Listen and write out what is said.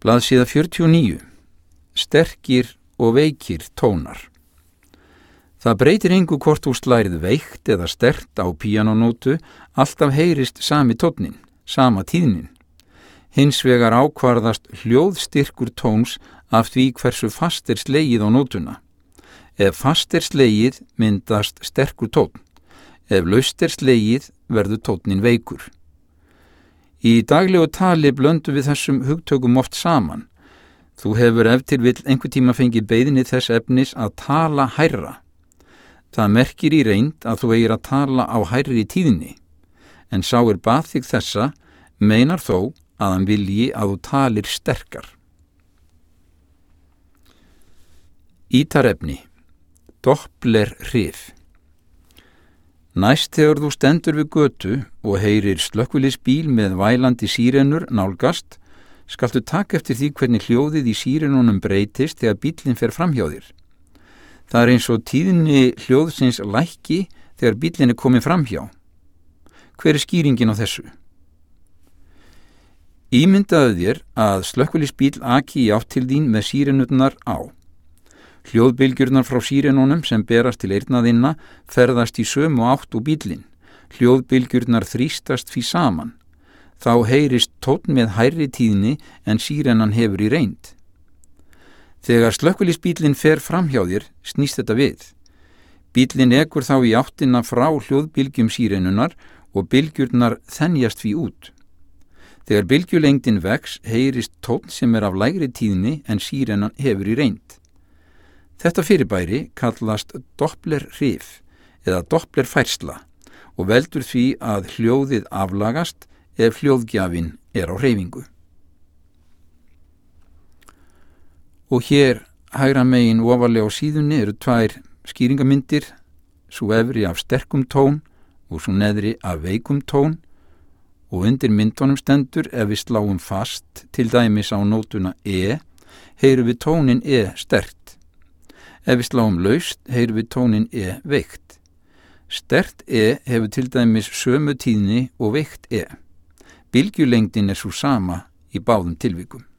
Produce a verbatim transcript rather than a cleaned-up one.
Blaðsíða fjörutíu og níu. Sterkir og veikir tónar. Það breytir engu hvort þú slærið veikt eða sterkt á píanónótu, alltaf heyrist sami tónnin, sama tíðnin. Hins vegar ákvarðast hljóðstyrkur tóns af því hversu fast er slegið á nótuna. Ef fast er slegið myndast sterkur tónn. Ef laust er slegið verður tónnin veikur. Í daglegu tali blöndum við þessum hugtökum oft saman. Þú hefur ef til vill einhver tíma fengið beiðni þess efnis að tala hærra. Það merkir í reynd að þú eigir að tala á hærri tíðni, en sá er bað þig þessa meinar þó að hann vilji að þú talir sterkar. Ítarefni. Dopplerhrif. Næst þegar þú stendur við götu og heyrir slökkviliðsbíl með vælandi sírenur nálgast, skaltu taka eftir því hvernig hljóðið í sírenunum breytist þegar bíllinn fer framhjá þér. Það er eins og tíðni hljóðsins lækki þegar bíllinn er komið framhjá. Hver er skýringin á þessu? Ímyndaðu þér að slökkviliðsbíl aki í átt til þín með sírenurnar á. Hljóðbylgjurnar frá sírenunum sem berast til eyrnaðinna ferðast í sömu átt og bíllinn. Hljóðbylgjurnar þrýstast því saman. Þá heyrist tónn með hærri tíðni en sírenan hefur í reynd. Þegar slökkviliðsbíllinn fer framhjá þér snýst þetta við. Bíllinn ekur þá í áttina frá hljóðbylgjum sírenunar og bylgjurnar þenjast því út. Þegar bylgjulengdin vex heyrist tónn sem er af lægri tíðni en sírenan hefur í reynd. Þetta fyrirbæri kallast dopplerhrif eða dopplerfærsla og veldur því að hljóðið aflagast ef hljóðgjafinn er á hreyfingu. Og hér hægra megin ofarlega á síðunni eru tvær skýringamyndir, sú efri af sterkum tón og sú neðri af veikum tón, og undir myndunum stendur ef við sláum fast, til dæmis á nótuna E, heyrum við tónin E sterkt. Ef við sláum laust, heyrum við tónin E veikt. Sterkt E hefur til dæmis sömu tíðni og veikt E. Bylgjulengdin er svo sama í báðum tilvikum.